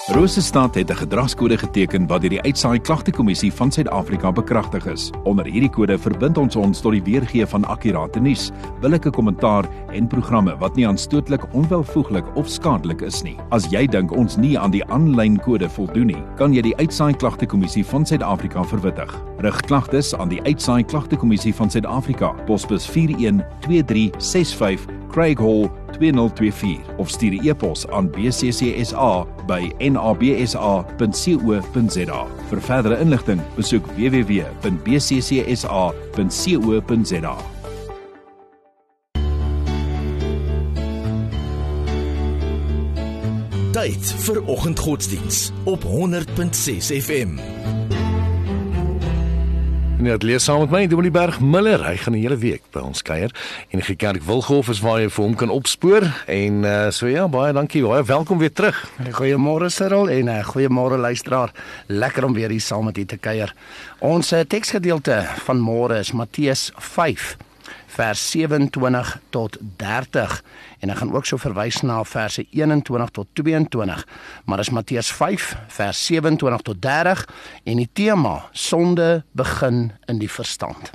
Rosestad het 'n gedragskode geteken wat deur die Uitsaai Klagtekommissie van Suid-Afrika bekragtig is. Onder hierdie kode verbind ons tot die weergee van akkurate nuus, billike kommentaar en programme wat nie aanstootlik, onwelvoeglik of skadelik is nie. As jy dink ons nie aan die aanlyn kode voldoen nie, kan jy die Uitsaai Klagtekommissie van Suid-Afrika verwittig. Rig klagtes aan die Uitsaai Klagtekommissie van Suid-Afrika, posbus 412365 Craig Hall 2024 of stuur 'n e-pos aan bccsa@nabsa.co.za. Vir verdere inligting, besoek www.bccsa.co.za. Tyd vir oggendgodsdiens op 100.6 FM. En dit lees saam met my, Dominee Berg Miller. Hy gaan die hele week by ons kuier. En die kerk Wilghof is waar jy vir hom kan opspoor. En so ja, baie dankie. Baie welkom weer terug. Goeiemôre Cyril en goeiemôre luisteraar. Lekker om weer hier saam met u te kuier. Ons teksgedeelte van môre is Matteus 5 vers 27 tot 30 en ek gaan ook so verwys na verse 21 tot 22, maar is Matteus 5 vers 27 tot 30 en die tema sonde begin in die verstand.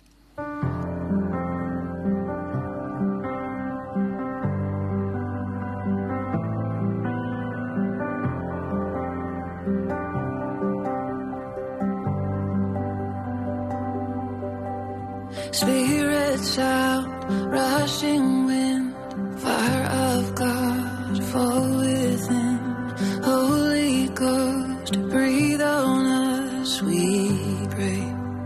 Spirits out, rushing wind, fire of God, fall within. Holy Ghost, breathe on us, we pray.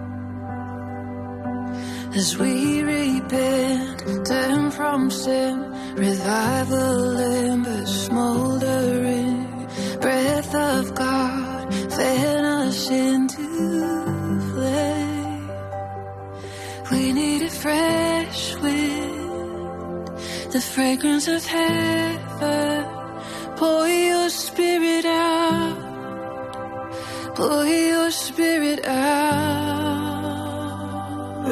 As we repent, turn from sin, revival embers smoldering. Breath of God, fan us into flame. We need a fresh wind, the fragrance of heaven. Pour your spirit out, pour your spirit out.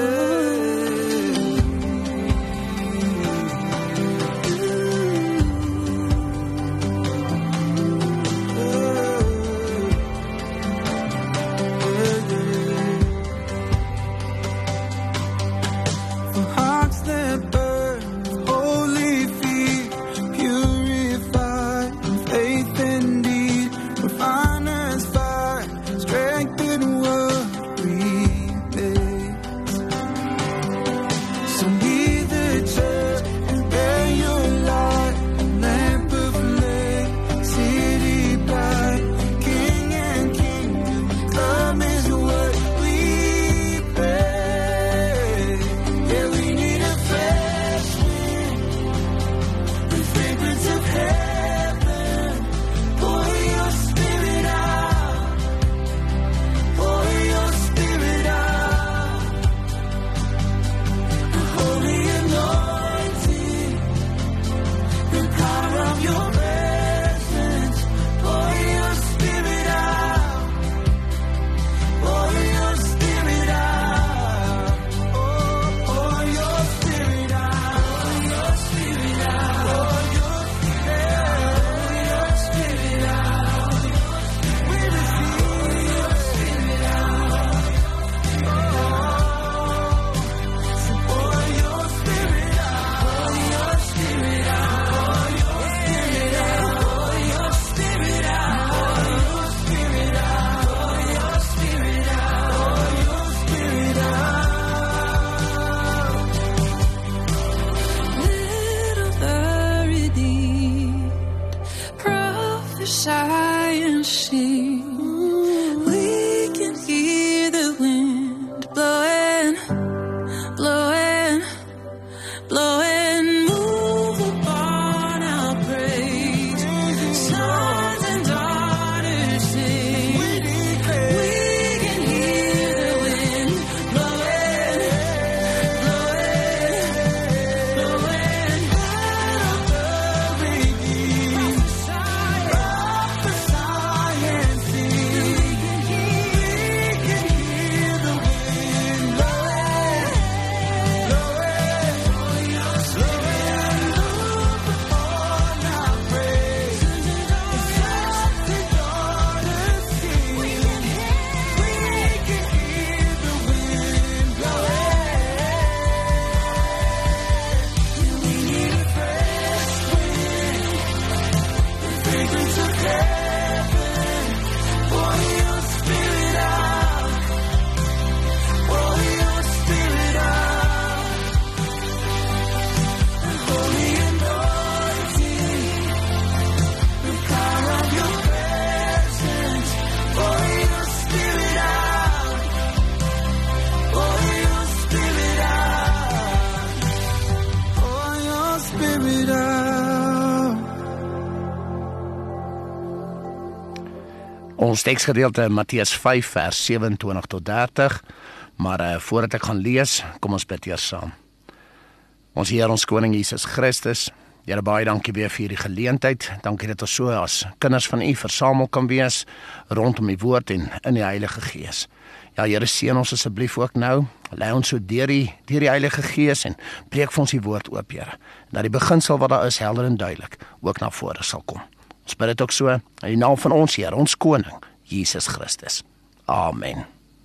Ons teksgedeelte Matteus 5 vers 27 tot 30, maar voordat ek gaan lees, kom ons bid eers saam. Ons Heer, ons Koning Jesus Christus, Here, baie dankie weer vir hierdie geleentheid. Dankie dat ons so as kinders van U versamel kan wees rondom die woord en in die Heilige Gees. Ja, Here, seën ons asseblief ook nou. Lei ons so deur die Heilige Gees en breek vir ons die woord oop, Here. Dat die beginsel wat daar is helder en duidelik ook na vore sal kom. Ons bid dit ook so in die naam van ons Heer, ons Koning, Jesus Christus. Amen.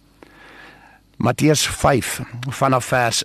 Matteus 5 vanaf vers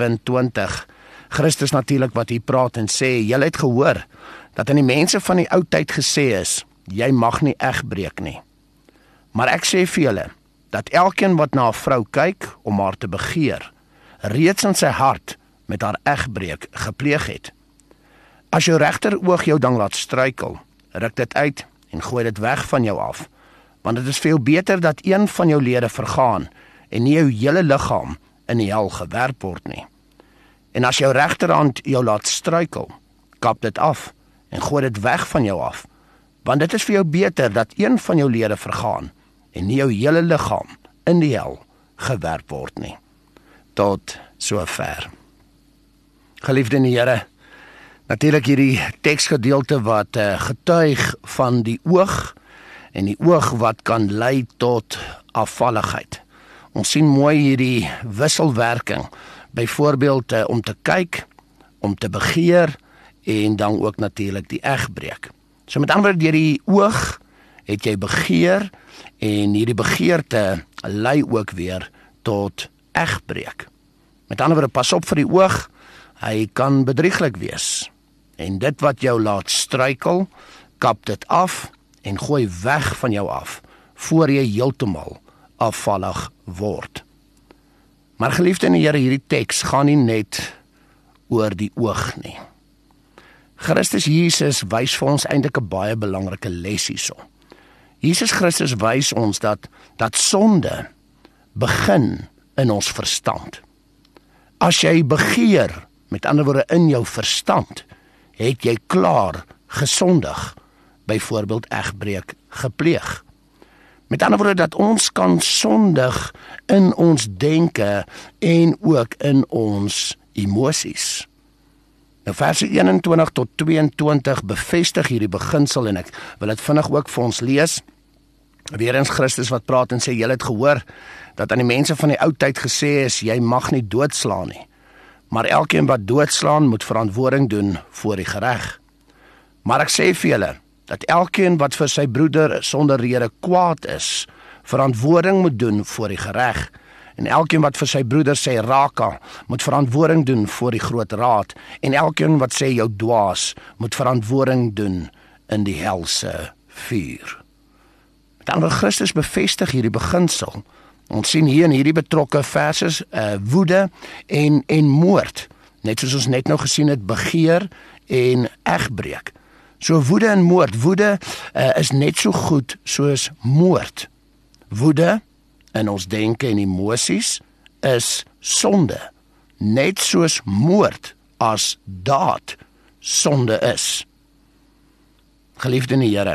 27. Christus natuurlik wat hier praat en sê, julle het gehoor dat aan die mense van die ou tyd gesê is, jy mag nie egbreek nie. Maar ek sê vir julle, dat elkeen wat na 'n vrou kyk om haar te begeer, reeds in sy hart met haar egbreek gepleeg het. As jou regteroog jou dan laat struikel, ruk dit uit en gooi dit weg van jou af, want dit is veel beter dat een van jou lede vergaan en nie jou hele liggaam in die hel gewerp word nie. En as jou regterhand jou laat struikel, kap dit af en gooi dit weg van jou af, want dit is vir jou beter dat een van jou lede vergaan en nie jou hele liggaam in die hel gewerp word nie. Tot sover. Geliefde in die Here, natuurlik hierdie teksgedeelte wat getuig van die oog en die oog wat kan lei tot afvalligheid. Ons sien mooi hierdie wisselwerking, byvoorbeeld om te kyk, om te begeer en dan ook natuurlik die egbreek. So met ander woorde, deur die oog het jy begeer en hierdie begeerte lei ook weer tot egbreek. Met ander woorde, pas op vir die oog, hy kan bedrieglik wees. En dit wat jou laat struikel, kap dit af en gooi weg van jou af, voor jy heeltemal afvallig word. Maar geliefde in die Here, hierdie teks gaan nie net oor die oog nie. Christus Jesus wys vir ons eintlik 'n baie belangrike les hierso. Jesus Christus wys ons dat sonde begin in ons verstand. As jy begeer, met ander woorde in jou verstand, het jy klaar gesondig, byvoorbeeld egbreek gepleeg. Met ander woorde, dat ons kan sondig in ons denke en ook in ons emosies. Nou verse 21 tot 22 bevestig hierdie beginsel en ek wil dit vinnig ook vir ons lees. Weer eens Christus wat praat en sê, julle het gehoor dat aan die mense van die ou tyd gesê is, jy mag nie doodslaan nie. Maar elkeen wat doodslaan moet verantwoording doen voor die gereg. Maar ek sê vir julle, dat elkeen wat vir sy broeder sonder rede kwaad is, verantwoording moet doen voor die gereg. En elkeen wat vir sy broeder sê raka, moet verantwoording doen voor die groot raad. En elkeen wat sê jou dwaas, moet verantwoording doen in die helse vuur. Met ander Christus bevestig hierdie beginsel. Ons sien hier in hierdie betrokke verses woede en moord. Net soos ons net nou gesien het, begeer en egbreek. So woede en moord. Woede is net so goed soos moord. Woede in ons denke en emosies is sonde. Net soos moord as daad sonde is. Geliefde in die Here,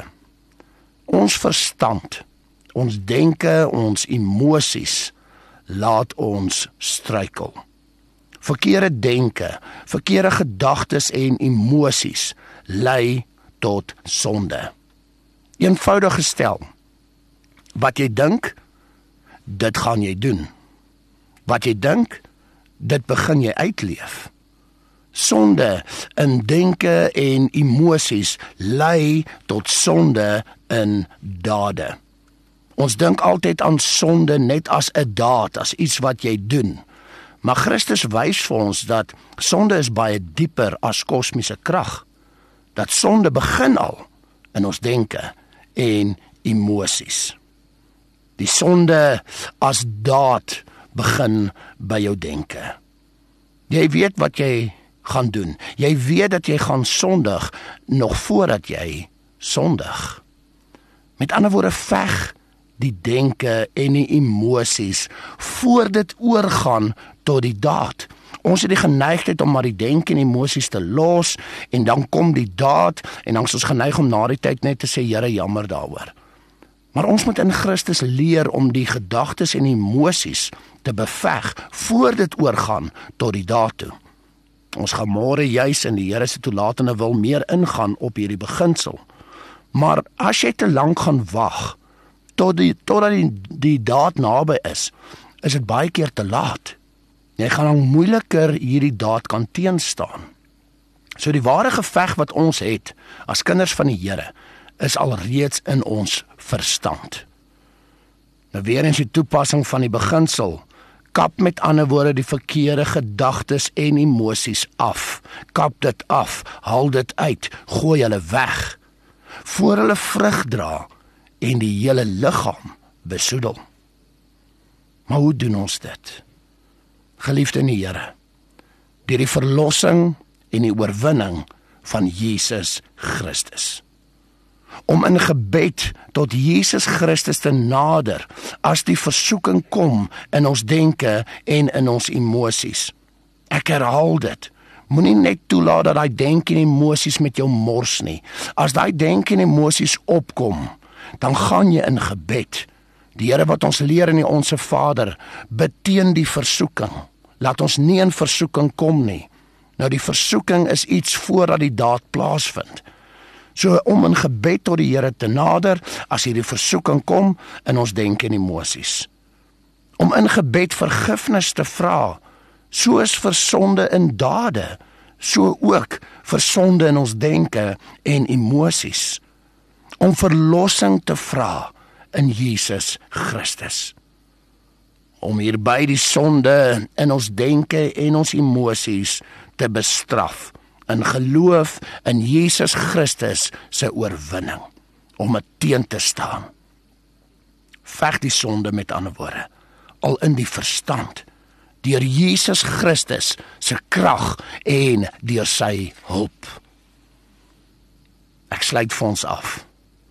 ons verstand, ons denke, ons emosies laat ons struikel. Verkeerde denke, verkeerde gedagtes en emosies lei tot sonde. Eenvoudig gestel, wat jy dink, dit gaan jy doen. Wat jy dink, dit begin jy uitleef. Sonde in denke en emosies lei tot sonde in dade. Ons dink altyd aan sonde net as 'n daad, as iets wat jy doen. Maar Christus wys vir ons dat sonde is baie dieper as kosmiese krag. Dat sonde begin al in ons denke en emosies. Die sonde as daad begin by jou denke. Jy weet wat jy gaan doen. Jy weet dat jy gaan sondig nog voordat jy sondig. Met ander woorde, veg die denke en die emosies voor dit oorgaan tot die daad. Ons het die geneigtheid om maar die denke en emosies te los en dan kom die daad en dan is ons geneig om na die tyd net te sê, Here, jammer daaroor. Maar ons moet in Christus leer om die gedagtes en emosies te beveg voor dit oorgaan tot die daad toe. Ons gaan môre juis in die Here se toelatende wil meer ingaan op hierdie beginsel. Maar as jy te lank gaan wag totdat die daad naby is dit baie keer te laat. Jy gaan dan moeiliker hierdie daad kan teenstaan. So die ware geveg wat ons het as kinders van die Here is alreeds in ons verstand. Nou weer eens die toepassing van die beginsel. Kap met ander woorde die verkeerde gedagtes en emosies af. Kap dit af, haal dit uit, gooi hulle weg, voor hulle vrug dra en die hele liggaam besoedel. Maar hoe doen ons dit? Geliefde in die Here, deur die verlossing en die oorwinning van Jesus Christus. Om in gebed tot Jesus Christus te nader as die versoeking kom in ons denke en in ons emosies. Ek herhaal dit. Moenie net toelaat dat daai denke en emosies met jou mors nie. As daai denke en emosies opkom, dan gaan jy in gebed. Die Here wat ons leer in die Onse Vader, bid teen die versoeking. Laat ons nie in versoeking kom nie. Nou die versoeking is iets voordat die daad plaasvind. So om in gebed tot die Here te nader, as hierdie versoeking kom in ons denke en emosies. Om in gebed vergifnis te vra, soos vir sonde in dade, so ook vir sonde in ons denke en emosies. Om verlossing te vra in Jesus Christus. Om hierby die sonde in ons denke en ons emosies te bestraf, in geloof in Jesus Christus se oorwinning, om dit teen te staan. Veg die sonde met ander woorde, al in die verstand, deur Jesus Christus se krag en deur sy hulp. Ek sluit vir ons af.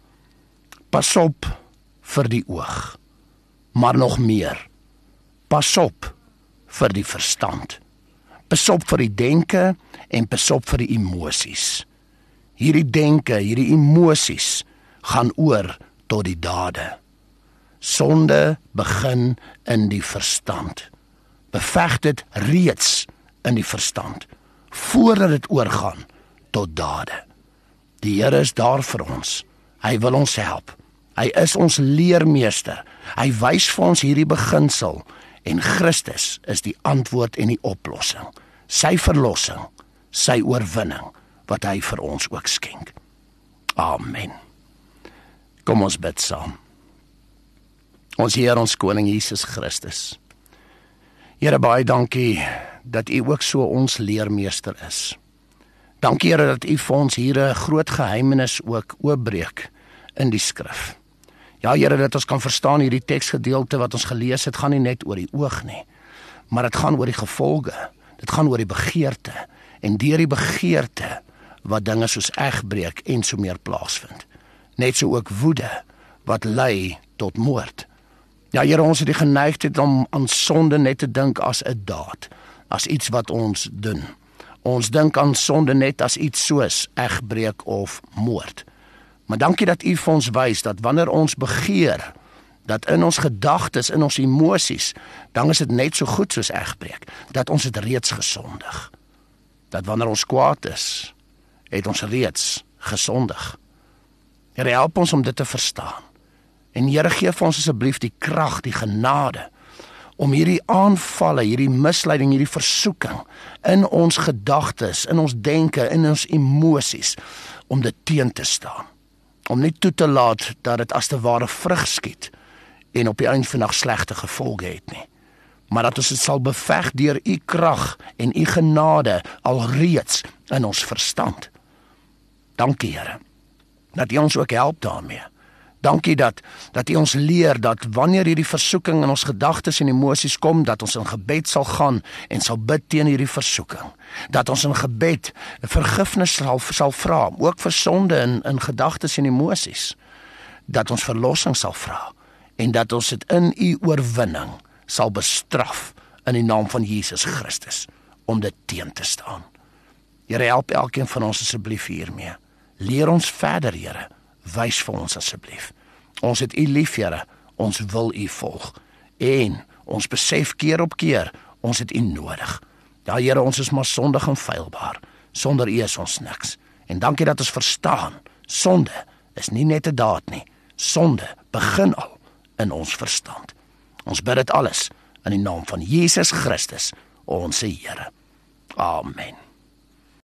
Pas op vir die oog, maar nog meer, pas op vir die verstand. Pas op vir die denke en pas op vir die emosies. Hierdie denke, hierdie emosies gaan oor tot die dade. Sonde begin in die verstand. Beveg dit reeds in die verstand, voordat dit oorgaan tot dade. Die Here is daar vir ons. Hy wil ons help. Hy is ons leermeester. Hy wys vir ons hierdie beginsel en Christus is die antwoord en die oplossing. Sy verlossing, sy oorwinning wat hy vir ons ook skenk. Amen. Kom ons bid saam. Ons Heer, ons Koning Jesus Christus. Here, baie dankie dat U ook so ons leermeester is. Dankie Here dat U vir ons hier 'n groot geheimenis ook oopbreek in die skrif. Ja Here, dat ons kan verstaan hierdie teksgedeelte wat ons gelees het, gaan nie net oor die oog nie, maar dit gaan oor die gevolge, dit gaan oor die begeerte, en deur die begeerte wat dinge soos egbreek en so meer plaasvind. Net so ook woede wat lei tot moord. Ja Here, ons het die geneigtheid om aan sonde net te dink as 'n daad, as iets wat ons doen. Ons dink aan sonde net as iets soos egbreek of moord. Maar dankie dat U vir ons wys dat wanneer ons begeer, dat in ons gedagtes, in ons emosies, dan is dit net so goed soos egbreek, dat ons het reeds gesondig. Dat wanneer ons kwaad is, het ons reeds gesondig. Here, help ons om dit te verstaan. En Here, gee vir ons asseblief die krag, die genade, om hierdie aanvalle, hierdie misleiding, hierdie versoeking in ons gedagtes, in ons denke, in ons emosies, om dit teen te staan. Om nie toe te laat dat dit as te ware vrug skiet en op die einde van die dag slegte gevolge het nie. Maar dat ons dit sal beveg deur U krag en U genade alreeds in ons verstand. Dankie Here, dat U ons ook help daarmee. Dankie dat U ons leer dat wanneer hierdie versoeking in ons gedagtes en emosies kom, dat ons in gebed sal gaan en sal bid teen hierdie versoeking. Dat ons in gebed vergifnis sal vra, ook vir sonde in gedagtes en emosies. Dat ons verlossing sal vra en dat ons dit in U oorwinning sal bestraf in die naam van Jesus Christus om dit teen te staan. Here, help elkeen van ons asseblief hiermee. Leer ons verder, Here. Wys vir ons asseblief. Ons het U lief, Here, ons wil U volg. En ons besef keer op keer, ons het U nodig. Ja, Here, ons is maar sondig en feilbaar. Sonder U is ons niks. En dankie dat ons verstaan, sonde is nie net 'n daad nie. Sonde begin al in ons verstand. Ons bid dit alles in die naam van Jesus Christus, ons Here. Amen.